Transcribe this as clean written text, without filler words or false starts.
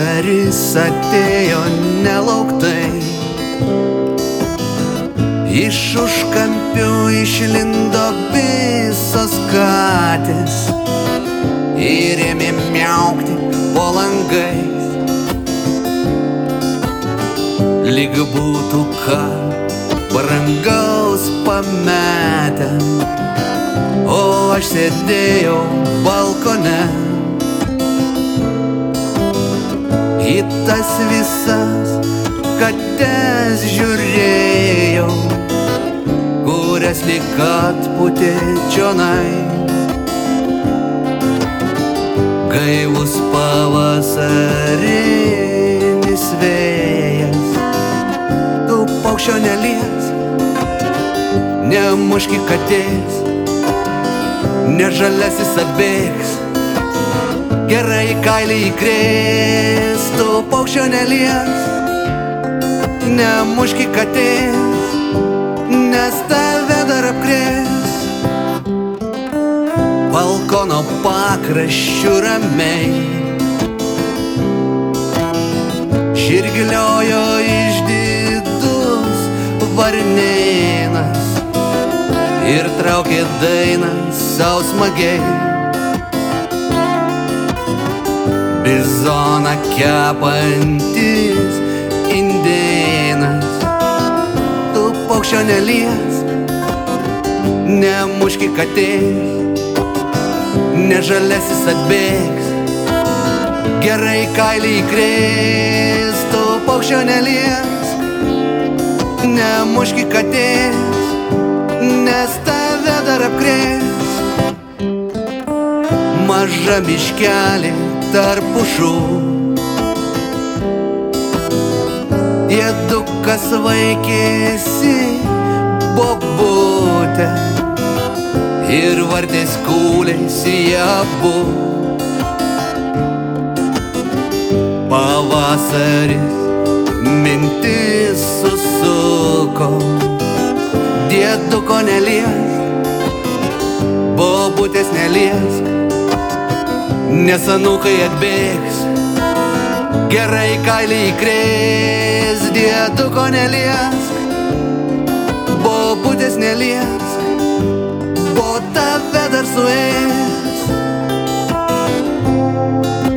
Pavasaris atėjo nelauktai, iš užkampių išlindo visos katės ir ėmė miaukti po langais, lyg būtų ką brangaus pametę. O aš sėdėjau balkone, į tas visas kates žiūrėjau, kurias lyg atpūtė čionai. Gaivus pavasarinis vėjas, tu paukščio nelies, nemuški katės, ne žaliasis atbėgs, gerai kailį įkrės. Tu paukščio nelies, nemuški katės, nes tave dar apkrės. Balkono pakraščiu ramiai žirgliojo išdidus varnėnas ir traukė dainą sau smagiai. Bizoną kepantis indėnas, tu paukščio nelies, nemuški katės, ne žaliasis atbėgs, gerai kailį įkrės. Tu paukščio nelies, nemuški katės, nes tave dar apkrės. Maža miškelė tarp pušų, diedukas vaikėsi bobutę ir vartės kūlėsi abu. Pavasaris mintis susuko, dieduko neliesk, bobutės neliesk, nes anūkai atbėgs, gerai kailį įkrės. Dieduko neliesk, bobutės neliesk, bo tave dar suės.